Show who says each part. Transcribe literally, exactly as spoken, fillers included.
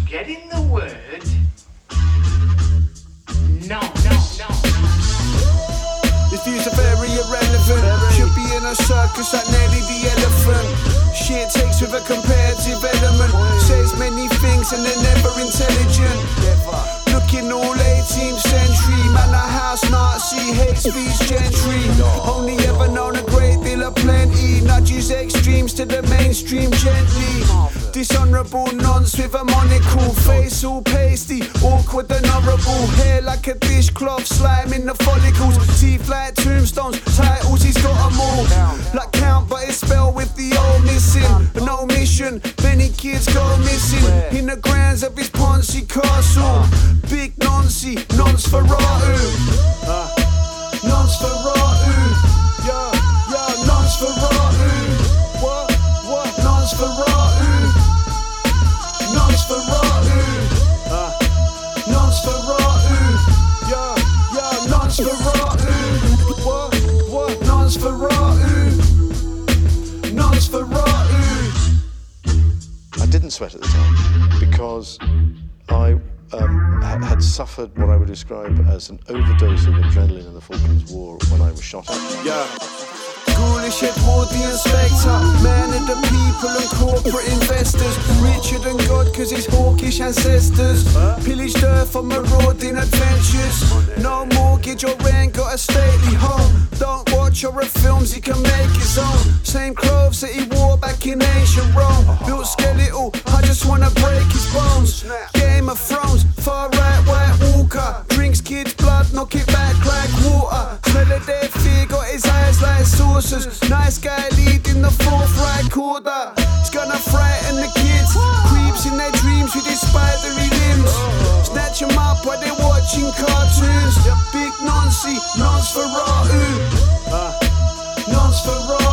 Speaker 1: getting the word. No, no, no, no.
Speaker 2: His views are very irrelevant. Should be in a circus like Nelly the elephant. Shit takes with a comparative element. Says many things and they're never intelligent. Looking all eighteenth century. Man a house Nazi, hate speech gentry. Only ever known a great deal of plenty. Nudges extremes to the mainstream gently. Dishonourable nonce with a monocle. Face all pasty, awkward and horrible. Hair like a dishcloth, slime in the follicles. Teeth like tombstones, titles he's got them all. Like count but it's spelled with the old missing. An omission, many kids go missing. In the grounds of his Ponzi castle. Big noncy, Nosferatu. uh, Nosferatu. Yeah, yeah, Nosferatu. What, what, Nosferatu. Nosferatu. uh, Nosferatu. Yeah, yeah, Nosferatu. What, what, Nosferatu. Nosferatu.
Speaker 3: I didn't sweat at the time because I um, ha- had suffered what I would describe as an overdose of adrenaline in the Falklands War when I was shot at.
Speaker 2: Yeah. Ghoulish Edwardian spectre, man of the people and corporate investors. Richer than God cause his hawkish ancestors. Pillaged earth on marauding adventures. No mortgage or rent, got a stately home. Don't watch horror films, he can make his own. Same clothes that he wore back in ancient Rome. Built skeletal, I just wanna break his bones. Game of Thrones, far right white walker. Drinks kids' blood, knock it back like water. Smell of dead fear, got his eyes like saucers. Nice guy leading the fourth right quarter. He's gonna frighten the kids. Creeps in their dreams with his spidery limbs. Snatch them up while they're watching cartoons. Big noncy, Nosferatu. uh, Nosferatu.